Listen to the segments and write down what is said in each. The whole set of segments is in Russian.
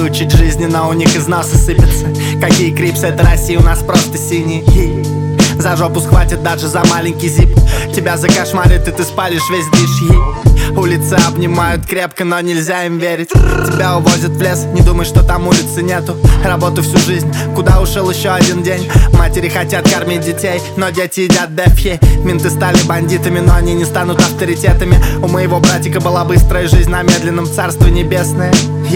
учить жизни, но у них из носа сыпется. Какие крипсы, это Россия, у нас просто синий. За жопу схватит даже за маленький зип. Тебя закошмарит, и ты спалишь весь движ. Улицы обнимают крепко, но нельзя им верить. Тебя увозят в лес, не думай, что там улицы нету. Работу всю жизнь, куда ушел еще один день. Матери хотят кормить детей, но дети едят дефье. Менты стали бандитами, но они не станут авторитетами. У моего братика была быстрая жизнь на медленном царстве небесное.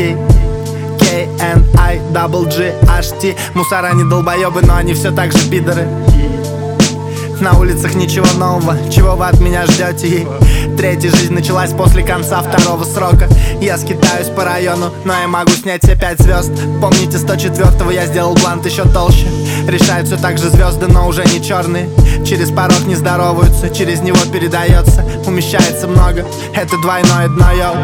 K-N-I-G-G-H-T. Мусора не долбоебы, но они все так же пидоры. На улицах ничего нового, чего вы от меня ждете? Третья жизнь началась после конца второго срока. Я скитаюсь по району, но я могу снять все 5 звезд. Помните, 104-го я сделал блант еще толще. Решают все так же звезды, но уже не черные. Через порог не здороваются, через него передается. Умещается много, это двойное дно, йоу.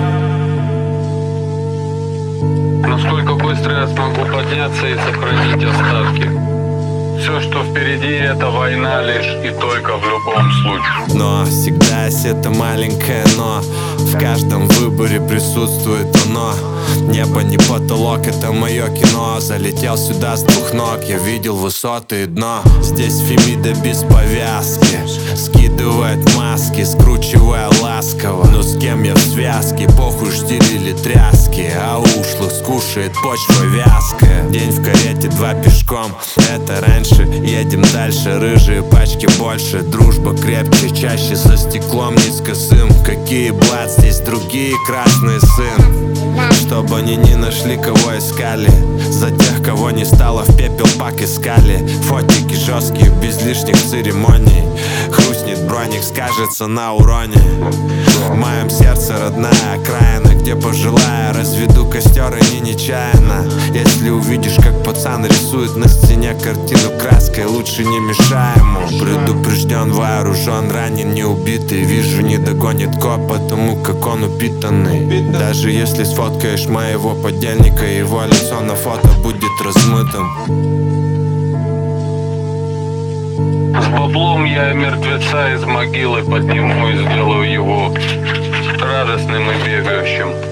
Насколько быстро я смогу подняться и сохранить остатки? Все, что впереди, это война лишь и только в любом случае. Но всегда есть это маленькое но. В каждом выборе присутствует оно. Небо не потолок, это мое кино. Залетел сюда с 2 ног, я видел высоты и дно. Здесь Фемида без повязки, скидывает маски, скручивая ласково. Но с кем я в связке, похуй штиль или тряски. А ушлых скушает почва вязкая. День в карете, 2 пешком, это раньше. Едем дальше, рыжие пачки больше. Дружба крепче, чаще за стеклом низкосым. Какие блат, здесь другие красный сын. Чтобы они не нашли, кого искали. За тех, кого не стало, в пепел пак искали. Фотики жесткие, без лишних церемоний. Хрустнет броник, скажется на уроне. В моем сердце родная окраина, где пожелая, разведу костер и не нечаянно. Если увидишь, как пацан рисует на стене картину краской, лучше не мешай ему. Предупрежден, вооружен, ранен, не убитый. Вижу, не догонит коп, потому как он упитанный. Даже если сфоткаешь моего подельника, его лицо на фото будет размытым. С баблом я и мертвеца из могилы подниму и сделаю его радостным и бегающим.